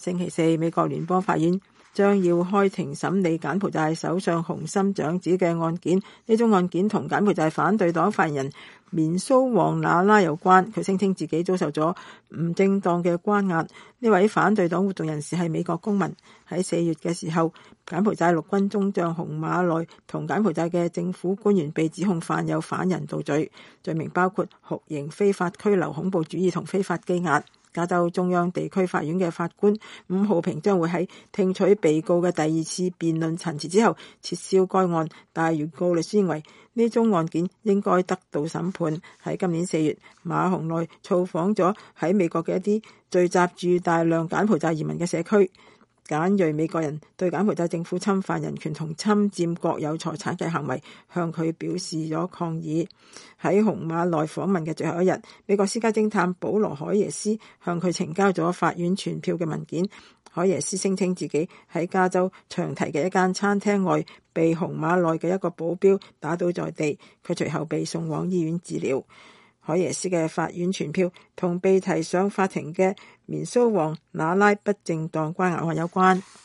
星期四，美國聯邦法院將要開庭審理柬埔寨首相洪森長子嘅案件。呢宗案件同柬埔寨反對黨發言人棉蘇旺那拉有關。佢聲稱自己遭受咗唔正當嘅關押。呢位反對黨活動人士係美國公民。喺4月嘅時候，柬埔寨陸軍中將洪馬內同柬埔寨嘅政府官員被指控犯有反人道罪，罪名包括酷刑、非法拘留、恐怖主義同非法羈押。加州中央地區法院嘅法官伍浩平將會喺聽取被告嘅第2次辯論陳詞之後撤銷該案，但原告律師認為呢宗案件應該得到審判。喺今年4月，馬洪內造訪咗喺美國嘅一啲聚集住大量柬埔寨移民嘅社區。簡裔美國人對柬埔寨政府侵犯人權同侵佔國有財產嘅行為向佢表示咗抗議。喺洪馬內訪問嘅最後一日，美國私家偵探保羅海耶斯向佢呈交咗法院傳票嘅文件。海耶斯聲稱自己喺加州長堤嘅一間餐廳外被洪馬內嘅一個保鏢打倒在地，佢隨後被送往醫院治療。海耶斯嘅法院傳票同被提上法庭嘅棉蘇旺那拉不正當關押案有關。